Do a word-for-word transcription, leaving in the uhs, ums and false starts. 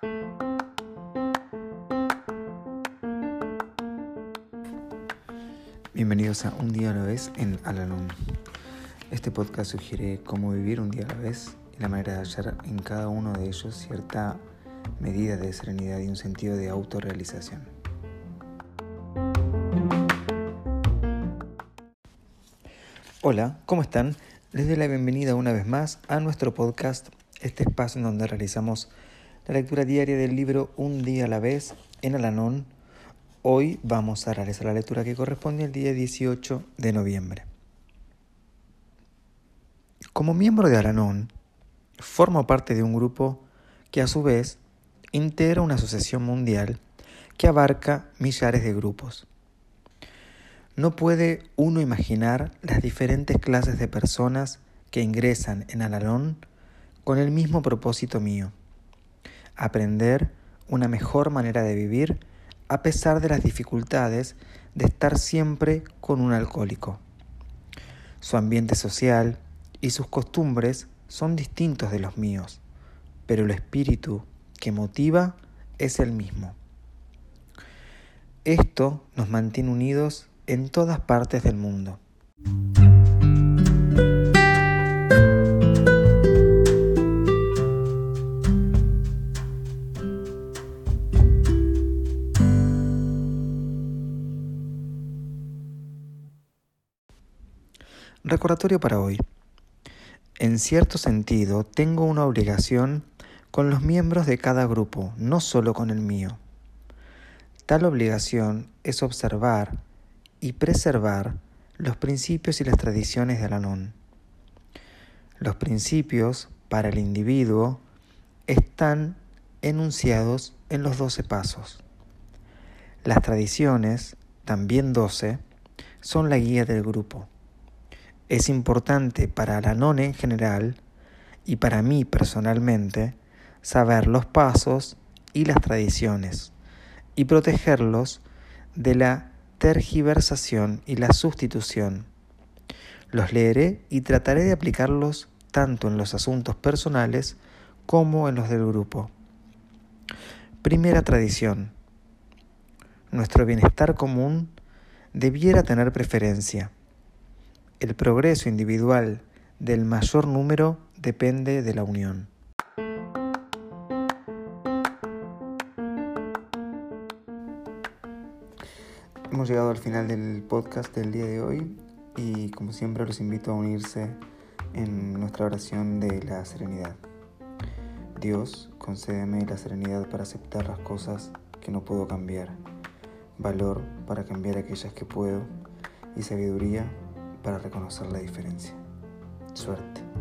Bienvenidos a Un Día a la Vez en Al-Anon. Este podcast sugiere cómo vivir un día a la vez y la manera de hallar en cada uno de ellos cierta medida de serenidad y un sentido de autorrealización. Hola, ¿cómo están? Les doy la bienvenida una vez más a nuestro podcast, este espacio en donde realizamos la lectura diaria del libro Un Día a la Vez en Al-Anon. Hoy vamos a realizar la lectura que corresponde al día dieciocho de noviembre. Como miembro de Al-Anon, formo parte de un grupo que a su vez integra una asociación mundial que abarca millares de grupos. No puede uno imaginar las diferentes clases de personas que ingresan en Al-Anon con el mismo propósito mío: aprender una mejor manera de vivir a pesar de las dificultades de estar siempre con un alcohólico. Su ambiente social y sus costumbres son distintos de los míos, pero el espíritu que motiva es el mismo. Esto nos mantiene unidos en todas partes del mundo. Recordatorio para hoy. En cierto sentido, tengo una obligación con los miembros de cada grupo, no solo con el mío. Tal obligación es observar y preservar los principios y las tradiciones de Al-Anon. Los principios, para el individuo, están enunciados en los doce pasos. Las tradiciones, también doce, son la guía del grupo. Es importante para Al-Anon en general y para mí personalmente saber los pasos y las tradiciones y protegerlos de la tergiversación y la sustitución. Los leeré y trataré de aplicarlos tanto en los asuntos personales como en los del grupo. Primera tradición. Nuestro bienestar común debiera tener preferencia. El progreso individual del mayor número depende de la unión. Hemos llegado al final del podcast del día de hoy y, como siempre, los invito a unirse en nuestra oración de la serenidad. Dios, concédeme la serenidad para aceptar las cosas que no puedo cambiar, valor para cambiar aquellas que puedo y sabiduría para reconocer la diferencia. Suerte.